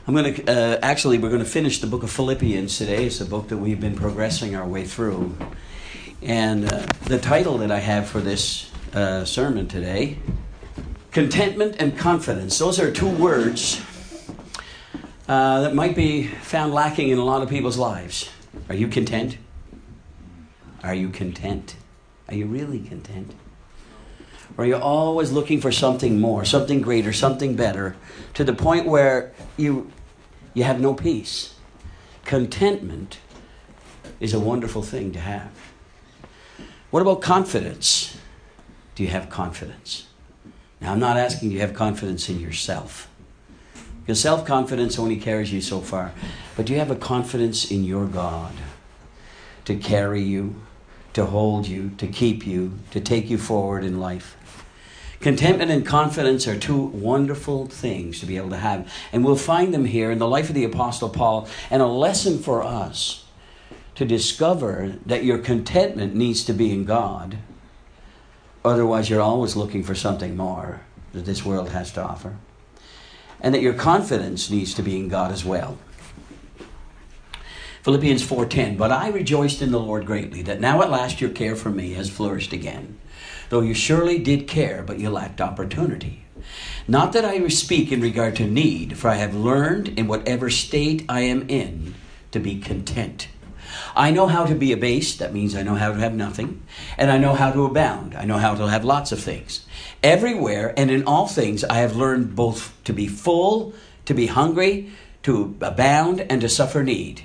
We're going to finish the book of Philippians today. It's a book that we've been progressing our way through. And the title that I have for this sermon today, Contentment and Confidence. Those are two words that might be found lacking in a lot of people's lives. Are you content? Are you content? Are you really content? Or are you always looking for something more, something greater, something better, to the point where you have no peace? Contentment is a wonderful thing to have. What about confidence? Do you have confidence? Now, I'm not asking you to have confidence in yourself, because self-confidence only carries you so far. But do you have a confidence in your God to carry you, to hold you, to keep you, to take you forward in life? Contentment and confidence are two wonderful things to be able to have. And we'll find them here in the life of the Apostle Paul, and a lesson for us to discover that your contentment needs to be in God. Otherwise, you're always looking for something more that this world has to offer. And that your confidence needs to be in God as well. Philippians 4:10, "But I rejoiced in the Lord greatly, that now at last your care for me has flourished again. Though you surely did care, but you lacked opportunity. Not that I speak in regard to need, for I have learned in whatever state I am in to be content. I know how to be abased," that means I know how to have nothing, "and I know how to abound." I know how to have lots of things. "Everywhere and in all things I have learned both to be full, to be hungry, to abound, and to suffer need."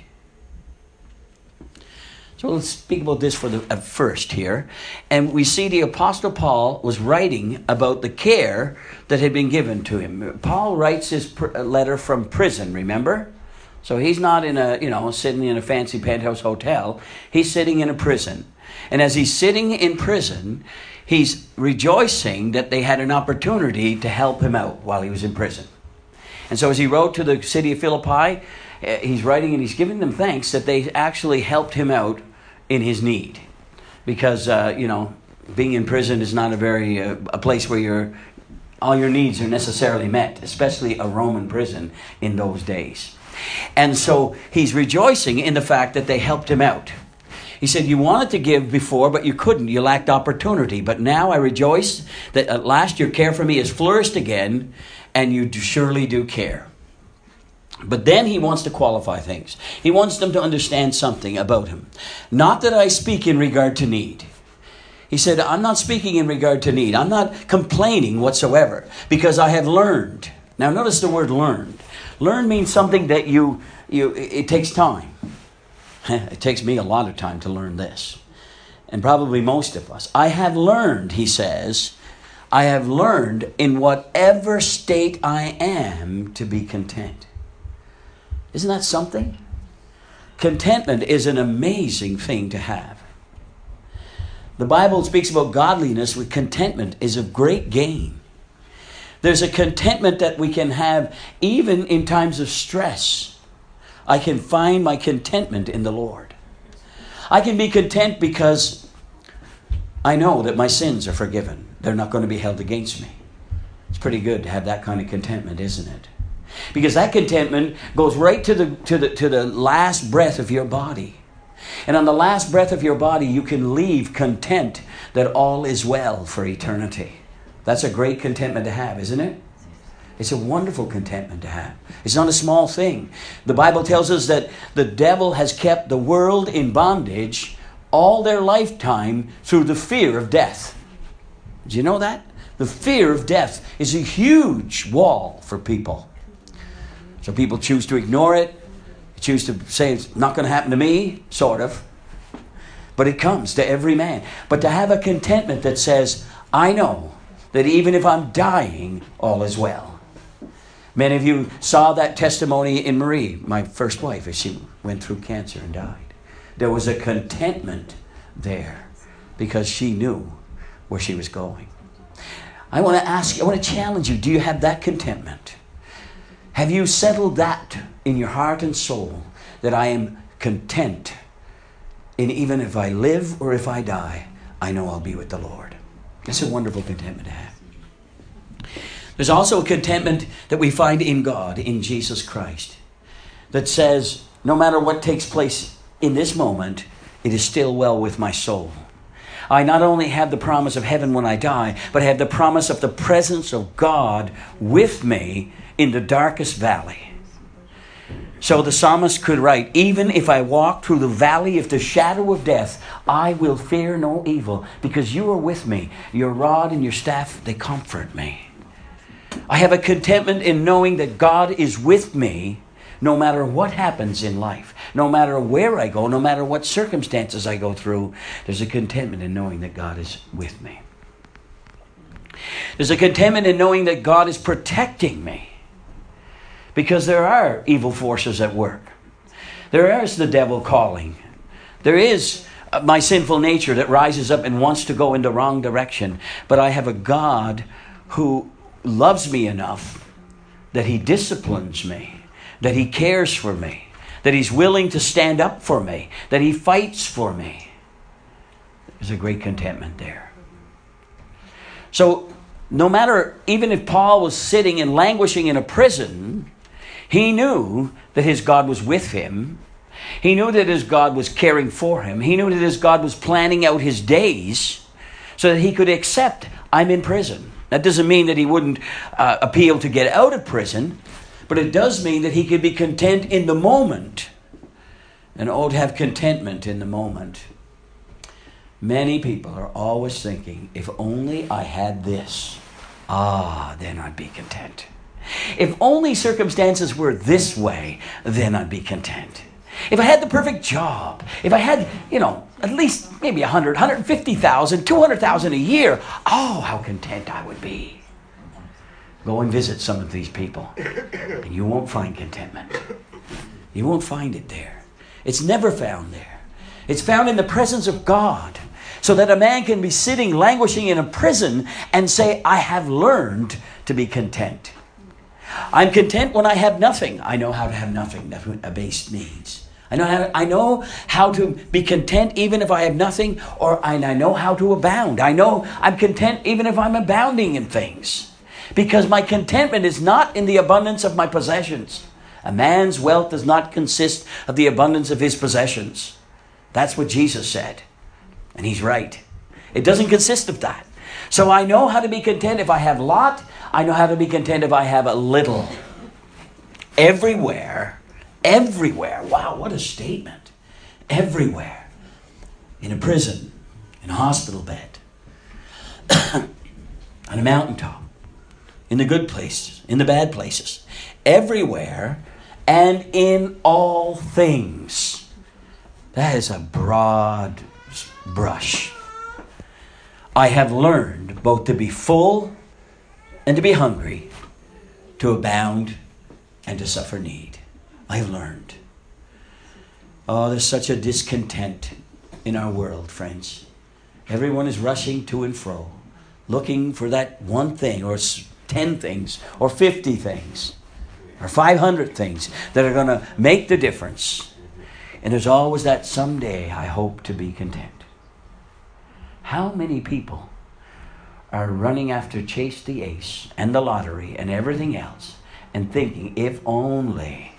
So let's speak about this for at first here. And we see the Apostle Paul was writing about the care that had been given to him. Paul writes his letter from prison, remember? So he's not in sitting in a fancy penthouse hotel. He's sitting in a prison. And as he's sitting in prison, he's rejoicing that they had an opportunity to help him out while he was in prison. And so as he wrote to the city of Philippi, he's writing and he's giving them thanks that they actually helped him out in his need. Because, being in prison is not a place where all your needs are necessarily met, especially a Roman prison in those days. And so he's rejoicing in the fact that they helped him out. He said, "You wanted to give before, but you couldn't. You lacked opportunity. But now I rejoice that at last your care for me has flourished again, and you surely do care." But then he wants to qualify things. He wants them to understand something about him. "Not that I speak in regard to need." He said, "I'm not speaking in regard to need. I'm not complaining whatsoever, because I have learned." Now notice the word learned. Learn means something that it takes time. It takes me a lot of time to learn this. And probably most of us. "I have learned," he says, "I have learned in whatever state I am to be content." Isn't that something? Contentment is an amazing thing to have. The Bible speaks about godliness with contentment is of great gain. There's a contentment that we can have even in times of stress. I can find my contentment in the Lord. I can be content because I know that my sins are forgiven. They're not going to be held against me. It's pretty good to have that kind of contentment, isn't it? Because that contentment goes right to the last breath of your body. And on the last breath of your body, you can leave content that all is well for eternity. That's a great contentment to have, isn't it? It's a wonderful contentment to have. It's not a small thing. The Bible tells us that the devil has kept the world in bondage all their lifetime through the fear of death. Did you know that? The fear of death is a huge wall for people. So people choose to ignore it, choose to say it's not going to happen to me, sort of. But it comes to every man. But to have a contentment that says, I know that even if I'm dying, all is well. Many of you saw that testimony in Marie, my first wife, as she went through cancer and died. There was a contentment there because she knew where she was going. I want to challenge you, do you have that contentment? Have you settled that in your heart and soul, that I am content, and even if I live or if I die, I know I'll be with the Lord? It's a wonderful contentment to have. There's also a contentment that we find in God, in Jesus Christ, that says, no matter what takes place in this moment, it is still well with my soul. I not only have the promise of heaven when I die, but I have the promise of the presence of God with me in the darkest valley. So the psalmist could write, even if I walk through the valley of the shadow of death, I will fear no evil, because you are with me. Your rod and your staff, they comfort me. I have a contentment in knowing that God is with me no matter what happens in life, no matter where I go, no matter what circumstances I go through. There's a contentment in knowing that God is with me. There's a contentment in knowing that God is protecting me, because there are evil forces at work. There is the devil calling. There is my sinful nature that rises up and wants to go in the wrong direction. But I have a God who loves me enough that he disciplines me, that he cares for me, that he's willing to stand up for me, that he fights for me. There's a great contentment there. So no matter, even if Paul was sitting and languishing in a prison, he knew that his God was with him. He knew that his God was caring for him. He knew that his God was planning out his days so that he could accept, I'm in prison. That doesn't mean that he wouldn't appeal to get out of prison, but it does mean that he could be content in the moment. And to have contentment in the moment. Many people are always thinking, if only I had this, then I'd be content. If only circumstances were this way, then I'd be content. If I had the perfect job, if I had, at least maybe 100, 150,000, 200,000 a year, how content I would be. Go and visit some of these people, and you won't find contentment. You won't find it there. It's never found there. It's found in the presence of God, so that a man can be sitting, languishing in a prison and say, I have learned to be content. I'm content when I have nothing. I know how to have nothing. That's what abased means. I know how to be content even if I have nothing, and I know how to abound. I know I'm content even if I'm abounding in things. Because my contentment is not in the abundance of my possessions. A man's wealth does not consist of the abundance of his possessions. That's what Jesus said. And he's right. It doesn't consist of that. So I know how to be content if I have a lot. I know how to be content if I have a little. Everywhere. Wow, what a statement. Everywhere. In a prison, in a hospital bed, on a mountaintop, in the good places, in the bad places, everywhere and in all things. That is a broad brush. I have learned both to be full and to be hungry, to abound and to suffer need. I have learned. There's such a discontent in our world, friends. Everyone is rushing to and fro, looking for that one thing, or 10 things, or 50 things, or 500 things that are going to make the difference. And there's always that someday I hope to be content. How many people are running after Chase the Ace and the lottery and everything else and thinking, if only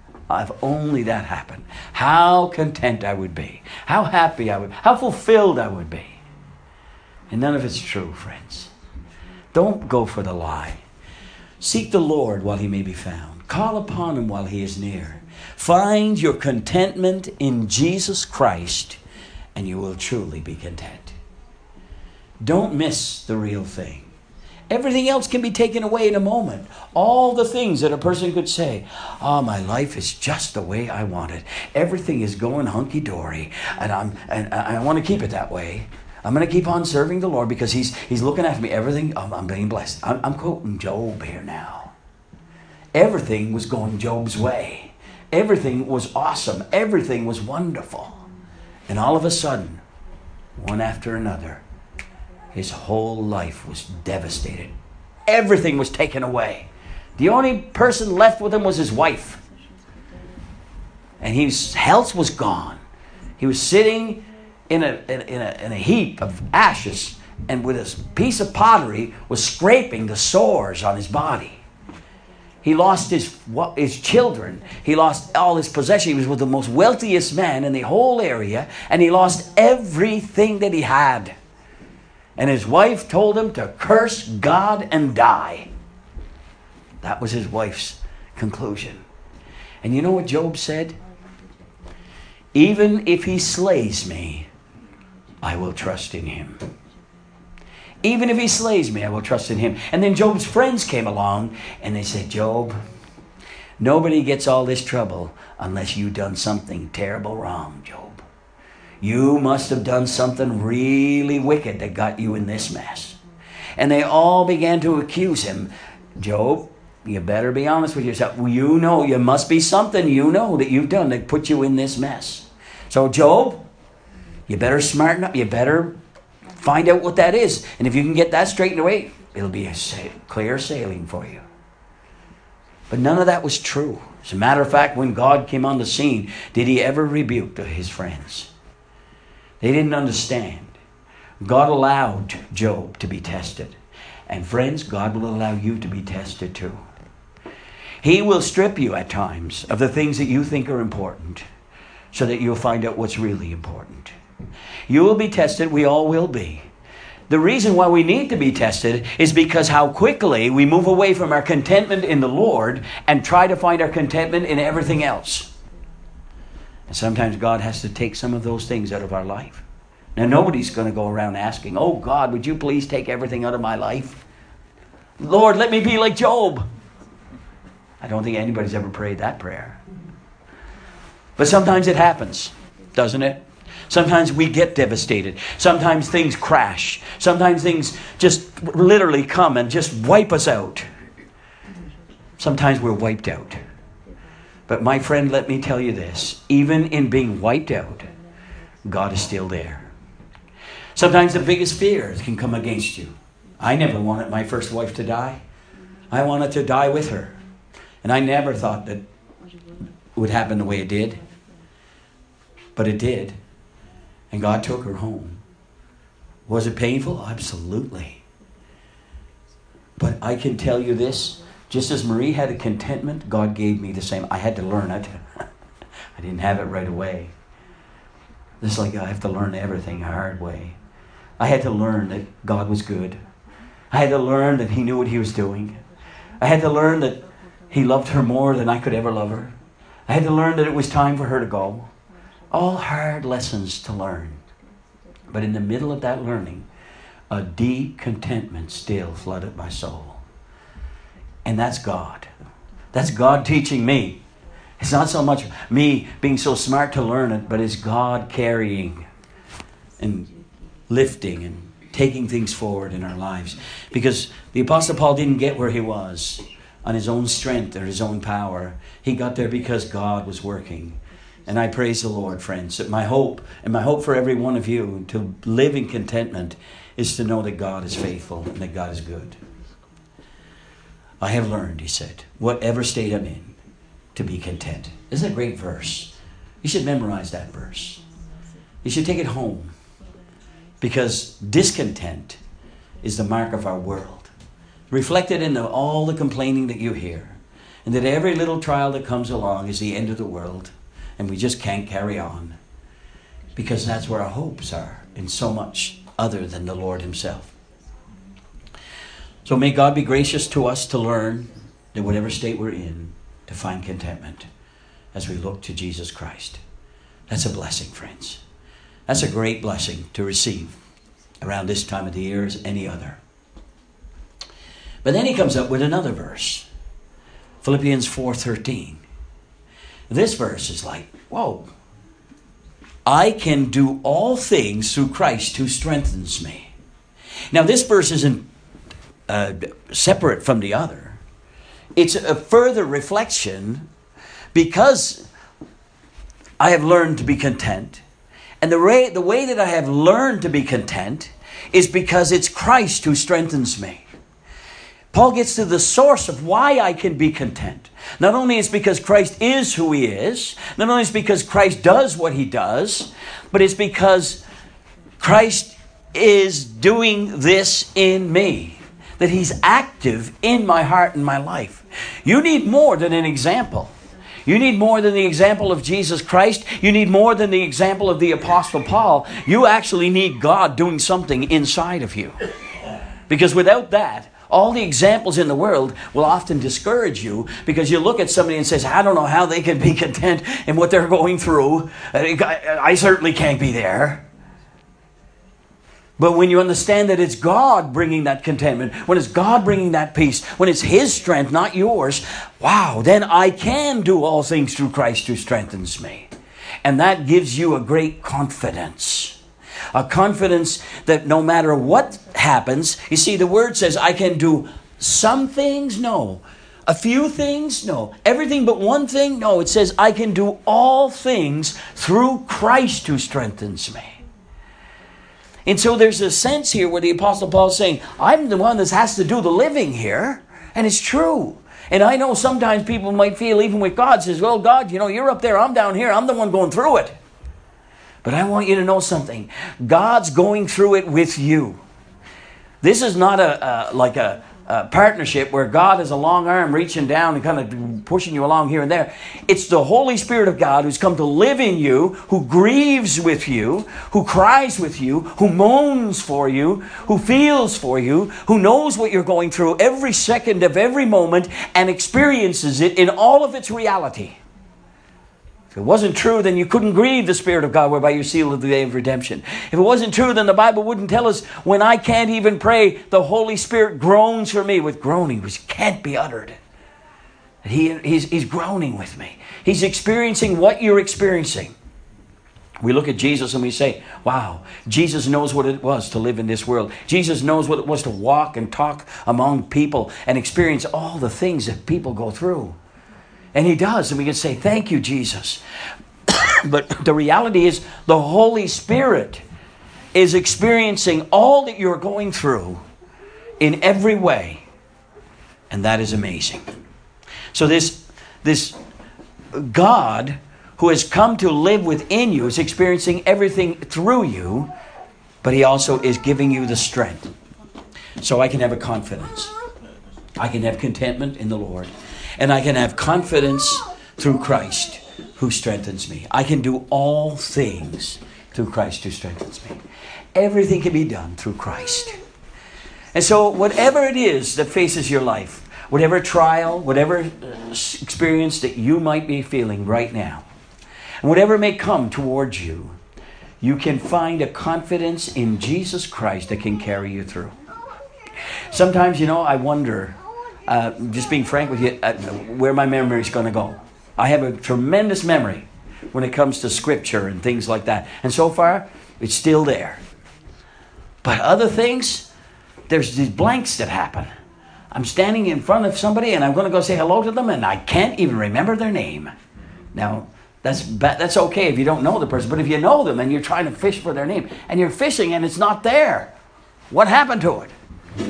that happened, how content I would be, how happy I would, how fulfilled I would be. And none of it's true, friends. Don't go for the lie. Seek the Lord while he may be found. Call upon him while he is near. Find your contentment in Jesus Christ, and you will truly be content. Don't miss the real thing. Everything else can be taken away in a moment. All the things that a person could say, my life is just the way I want it. Everything is going hunky-dory, and I want to keep it that way. I'm going to keep on serving the Lord because He's looking after me. Everything, I'm being blessed. I'm quoting Job here now. Everything was going Job's way. Everything was awesome. Everything was wonderful. And all of a sudden, one after another, his whole life was devastated. Everything was taken away. The only person left with him was his wife. And his health was gone. He was sitting in a heap of ashes and with a piece of pottery was scraping the sores on his body. He lost his children. He lost all his possessions. He was with the most wealthiest man in the whole area, and he lost everything that he had. And his wife told him to curse God and die. That was his wife's conclusion. And you know what Job said? Even if he slays me, I will trust in him. Even if he slays me, I will trust in him. And then Job's friends came along and they said, Job, nobody gets all this trouble unless you've done something terrible wrong, Job. You must have done something really wicked that got you in this mess. And they all began to accuse him. Job, you better be honest with yourself. You know, you must be something you know that you've done that put you in this mess. So Job, you better smarten up. You better find out what that is. And if you can get that straightened away, it'll be a clear sailing for you. But none of that was true. As a matter of fact, when God came on the scene, did he ever rebuke his friends? They didn't understand. God allowed Job to be tested. And friends, God will allow you to be tested too. He will strip you at times of the things that you think are important so that you'll find out what's really important. You will be tested. We all will be. The reason why we need to be tested is because how quickly we move away from our contentment in the Lord and try to find our contentment in everything else. And sometimes God has to take some of those things out of our life. Now, nobody's going to go around asking, oh God, would you please take everything out of my life? Lord, let me be like Job. I don't think anybody's ever prayed that prayer. But sometimes it happens, doesn't it? Sometimes we get devastated. Sometimes things crash. Sometimes things just literally come and just wipe us out. Sometimes we're wiped out. But my friend, let me tell you this. Even in being wiped out, God is still there. Sometimes the biggest fears can come against you. I never wanted my first wife to die. I wanted to die with her. And I never thought that it would happen the way it did. But it did. And God took her home. Was it painful? Absolutely. But I can tell you this. Just as Marie had a contentment, God gave me the same. I had to learn it. I didn't have it right away. It's like I have to learn everything the hard way. I had to learn that God was good. I had to learn that he knew what he was doing. I had to learn that he loved her more than I could ever love her. I had to learn that it was time for her to go. All hard lessons to learn. But in the middle of that learning, a deep contentment still flooded my soul. And that's God. That's God teaching me. It's not so much me being so smart to learn it, but it's God carrying and lifting and taking things forward in our lives. Because the Apostle Paul didn't get where he was on his own strength or his own power. He got there because God was working. And I praise the Lord, friends, that my hope for every one of you to live in contentment is to know that God is faithful and that God is good. I have learned, he said, whatever state I'm in, to be content. Isn't that a great verse? You should memorize that verse. You should take it home. Because discontent is the mark of our world. Reflected in all the complaining that you hear. And that every little trial that comes along is the end of the world. And we just can't carry on. Because that's where our hopes are. In so much other than the Lord himself. So may God be gracious to us to learn that whatever state we're in, to find contentment as we look to Jesus Christ. That's a blessing, friends. That's a great blessing to receive around this time of the year as any other. But then he comes up with another verse. Philippians 4:13. This verse is like, whoa. I can do all things through Christ who strengthens me. Now this verse isn't separate from the other. It's a further reflection because I have learned to be content. And the way that I have learned to be content is because it's Christ who strengthens me. Paul gets to the source of why I can be content. Not only is it because Christ is who he is, not only is it because Christ does what he does, but it's because Christ is doing this in me, that He's active in my heart and my life. You need more than an example. You need more than the example of Jesus Christ. You need more than the example of the Apostle Paul. You actually need God doing something inside of you. Because without that, all the examples in the world will often discourage you, because you look at somebody and says, I don't know how they can be content in what they're going through. I certainly can't be there. But when you understand that it's God bringing that contentment, when it's God bringing that peace, when it's His strength, not yours, wow, then I can do all things through Christ who strengthens me. And that gives you a great confidence. A confidence that no matter what happens, you see, the Word says, I can do some things? No. A few things? No. Everything but one thing? No. It says, I can do all things through Christ who strengthens me. And so there's a sense here where the Apostle Paul is saying, I'm the one that has to do the living here. And it's true. And I know sometimes people might feel, even with God, says, well, God, you're up there, I'm down here, I'm the one going through it. But I want you to know something. God's going through it with you. This is not a partnership where God has a long arm reaching down and kind of pushing you along here and there. It's the Holy Spirit of God who's come to live in you, who grieves with you, who cries with you, who moans for you, who feels for you, who knows what you're going through every second of every moment and experiences it in all of its reality. If it wasn't true, then you couldn't grieve the Spirit of God whereby you're sealed of the day of redemption. If it wasn't true, then the Bible wouldn't tell us, when I can't even pray, the Holy Spirit groans for me with groaning which can't be uttered. He's groaning with me. He's experiencing what you're experiencing. We look at Jesus and we say, wow, Jesus knows what it was to live in this world. Jesus knows what it was to walk and talk among people and experience all the things that people go through. And He does. And we can say, thank you, Jesus. But the reality is the Holy Spirit is experiencing all that you're going through in every way. And that is amazing. So this God who has come to live within you is experiencing everything through you, but He also is giving you the strength. So I can have a confidence. I can have contentment in the Lord. And I can have confidence through Christ who strengthens me. I can do all things through Christ who strengthens me. Everything can be done through Christ. And so whatever it is that faces your life, whatever trial, whatever experience that you might be feeling right now, and whatever may come towards you, you can find a confidence in Jesus Christ that can carry you through. Sometimes, I wonder, just being frank with you, where my memory is going to go. I have a tremendous memory when it comes to Scripture and things like that. And so far, it's still there. But other things, there's these blanks that happen. I'm standing in front of somebody and I'm going to go say hello to them and I can't even remember their name. Now, that's okay if you don't know the person. But if you know them and you're trying to fish for their name and you're fishing and it's not there, what happened to it?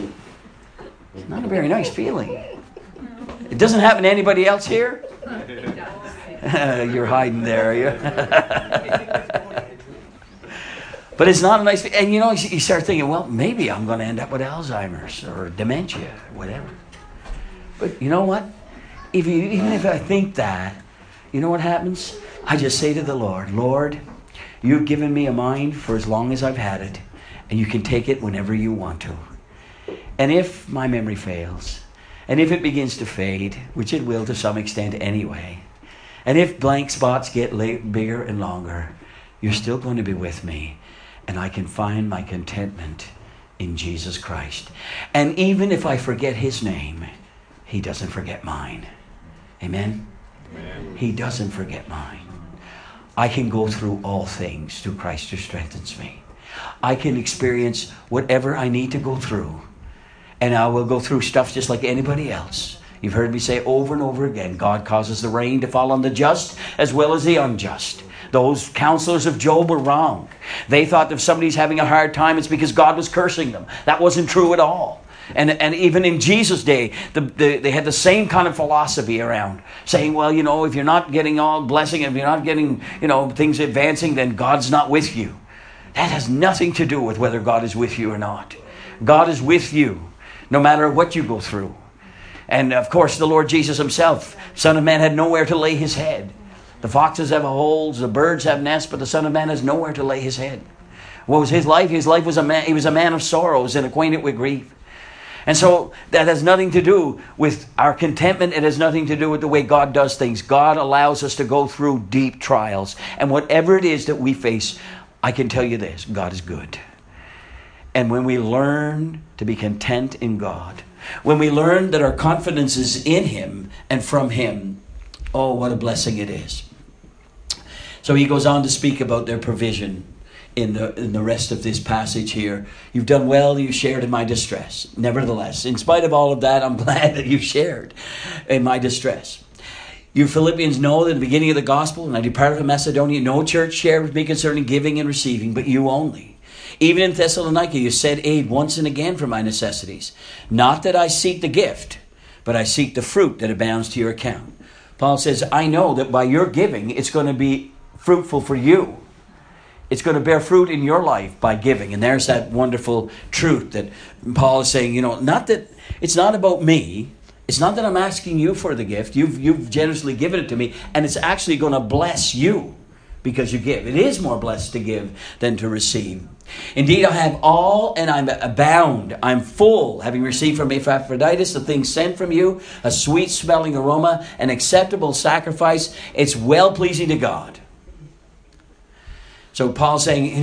It's not a very nice feeling. It doesn't happen to anybody else here? You're hiding there, are you? But it's not a nice feeling. And you start thinking, well, maybe I'm going to end up with Alzheimer's or dementia, or whatever. But you know what? Even if I think that, you know what happens? I just say to the Lord, Lord, you've given me a mind for as long as I've had it, and you can take it whenever you want to. And if my memory fails, and if it begins to fade, which it will to some extent anyway, and if blank spots get bigger and longer, you're still going to be with me, and I can find my contentment in Jesus Christ. And even if I forget His name, He doesn't forget mine. Amen? Amen. He doesn't forget mine. I can go through all things through Christ who strengthens me. I can experience whatever I need to go through. And I will go through stuff just like anybody else. You've heard me say over and over again, God causes the rain to fall on the just as well as the unjust. Those counselors of Job were wrong. They thought if somebody's having a hard time, it's because God was cursing them. That wasn't true at all. And even in Jesus' day, they had the same kind of philosophy around, saying, well, if you're not getting all blessing, if you're not getting, things advancing, then God's not with you. That has nothing to do with whether God is with you or not. God is with you no matter what you go through. And of course, the Lord Jesus himself, Son of Man, had nowhere to lay his head. The foxes have holes, the birds have nests, but the Son of Man has nowhere to lay his head. What was his life? His life was he was a man of sorrows and acquainted with grief. And so that has nothing to do with our contentment. It has nothing to do with the way God does things. God allows us to go through deep trials. And whatever it is that we face, I can tell you this, God is good. And when we learn to be content in God, when we learn that our confidence is in him and from him, oh, what a blessing it is. So he goes on to speak about their provision in the rest of this passage here. You've done well, you shared in my distress. Nevertheless, in spite of all of that, I'm glad that you shared in my distress. You Philippians know that in the beginning of the gospel, when I departed from Macedonia, no church shared with me concerning giving and receiving, but you only. Even in Thessalonica, you said aid once and again for my necessities. Not that I seek the gift, but I seek the fruit that abounds to your account. Paul says, I know that by your giving, it's going to be fruitful for you. It's going to bear fruit in your life by giving. And there's that wonderful truth that Paul is saying, not that it's not about me. It's not that I'm asking you for the gift. You've generously given it to me. And it's actually going to bless you because you give. It is more blessed to give than to receive. Indeed, I have all and I'm abound. I'm full, having received from Epaphroditus the things sent from you, a sweet smelling aroma, an acceptable sacrifice. It's well pleasing to God. So Paul's saying,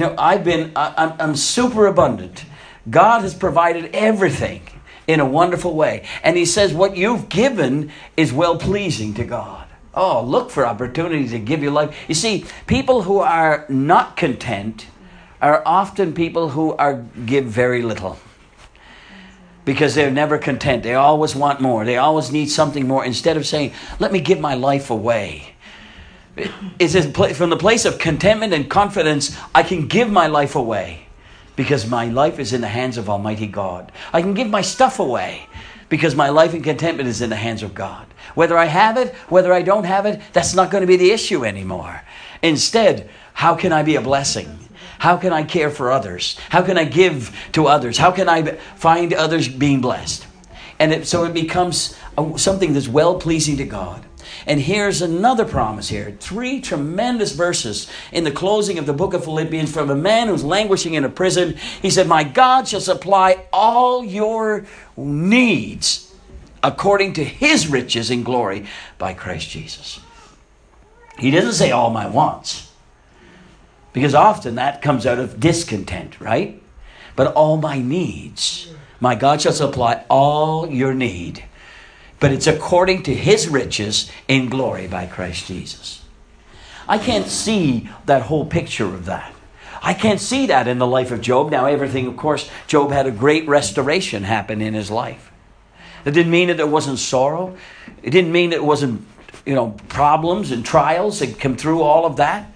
I'm super abundant. God has provided everything in a wonderful way. And he says what you've given is well pleasing to God. Oh, look for opportunities to give your life. You see, people who are not content are often people who give very little. Because they're never content. They always want more. They always need something more. Instead of saying, let me give my life away. It's from the place of contentment and confidence, I can give my life away because my life is in the hands of Almighty God. I can give my stuff away because my life and contentment is in the hands of God. Whether I have it, whether I don't have it, that's not going to be the issue anymore. Instead, how can I be a blessing? How can I care for others? How can I give to others? How can I find others being blessed? And so it becomes something that's well-pleasing to God. And here's another promise here. 3 tremendous verses in the closing of the book of Philippians from a man who's languishing in a prison. He said, my God shall supply all your needs according to his riches in glory by Christ Jesus. He doesn't say all my wants. Because often that comes out of discontent, right? But all my needs. My God shall supply all your need. But it's according to his riches in glory by Christ Jesus. I can't see that whole picture of that. I can't see that in the life of Job. Now everything, of course, Job had a great restoration happen in his life. That didn't mean that there wasn't sorrow. It didn't mean that it wasn't, problems and trials that come through all of that.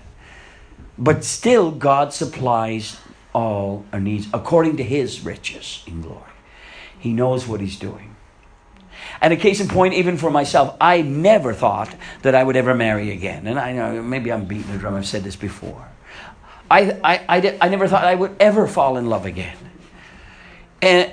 But still, God supplies all our needs according to his riches in glory. He knows what he's doing. And a case in point, even for myself, I never thought that I would ever marry again. And I know, maybe I'm beating the drum, I've said this before. I never thought I would ever fall in love again. And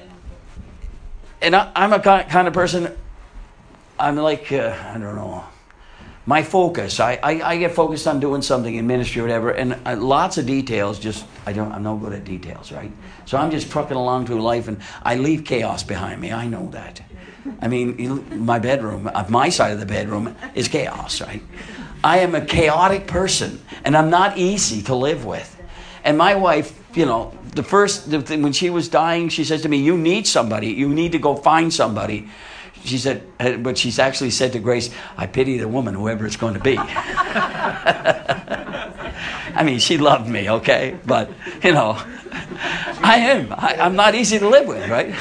I'm a kind of person, I'm like, I don't know, my focus, I get focused on doing something in ministry or whatever, and lots of details, I'm no good at details, right? So I'm just trucking along through life, and I leave chaos behind me, I know that. I mean, my bedroom, my side of the bedroom is chaos, right? I am a chaotic person, and I'm not easy to live with. And my wife, when she was dying, she says to me, you need somebody. You need to go find somebody. She said, but she's actually said to Grace, I pity the woman, whoever it's going to be. I mean, she loved me, okay? But, I'm not easy to live with, right?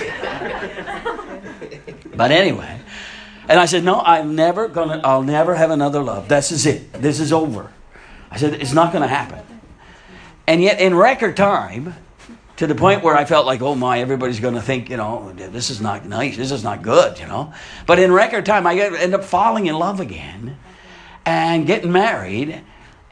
But anyway, and I said, no, I'll never have another love. This is it. This is over. I said, it's not going to happen. And yet in record time, to the point where I felt like, oh my, everybody's going to think, this is not nice. This is not good, But in record time, I end up falling in love again and getting married.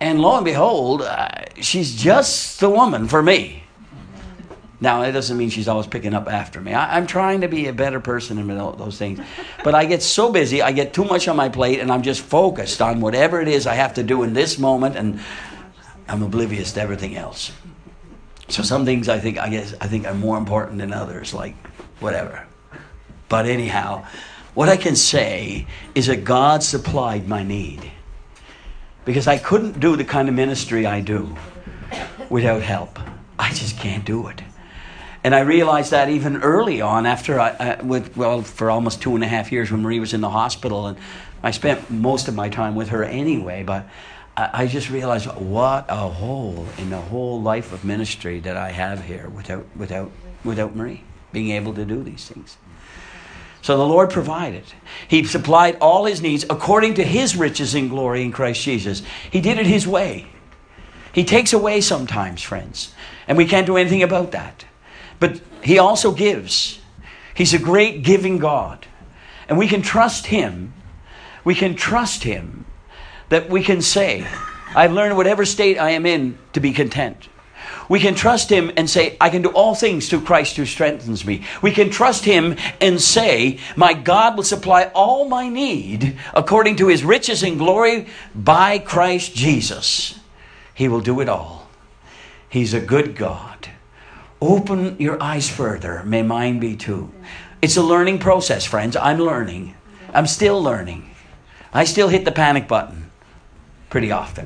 And lo and behold, she's just the woman for me. Now, it doesn't mean she's always picking up after me. I'm trying to be a better person and those things. But I get so busy, I get too much on my plate, and I'm just focused on whatever it is I have to do in this moment, and I'm oblivious to everything else. So some things I think are more important than others, like whatever. But anyhow, what I can say is that God supplied my need. Because I couldn't do the kind of ministry I do without help. I just can't do it. And I realized that even early on, after for almost 2.5 years when Marie was in the hospital, and I spent most of my time with her anyway, but I just realized what a hole in the whole life of ministry that I have here without Marie being able to do these things. So the Lord provided. He supplied all his needs according to his riches in glory in Christ Jesus. He did it his way. He takes away sometimes, friends, and we can't do anything about that. But he also gives. He's a great giving God. And we can trust him. We can trust him that we can say, I've learned whatever state I am in to be content. We can trust him and say, I can do all things through Christ who strengthens me. We can trust him and say, my God will supply all my need according to his riches and glory by Christ Jesus. He will do it all. He's a good God. Open your eyes further. May mine be too. It's a learning process, friends. I'm learning. I'm still learning. I still hit the panic button pretty often.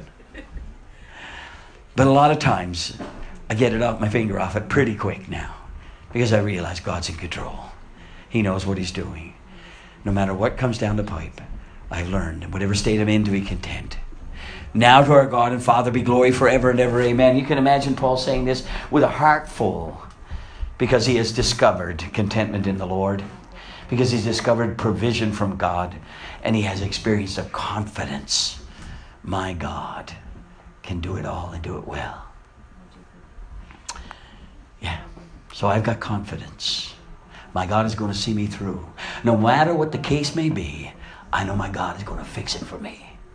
But a lot of times, I get it off my finger off it pretty quick now. Because I realize God's in control. He knows what he's doing. No matter what comes down the pipe, I've learned, in whatever state I'm in, to be content. Now to our God and Father be glory forever and ever. Amen. You can imagine Paul saying this with a heart full, because he has discovered contentment in the Lord, because he's discovered provision from God, and he has experienced a confidence. My God can do it all and do it well. Yeah. So I've got confidence. My God is going to see me through. No matter what the case may be, I know my God is going to fix it for me.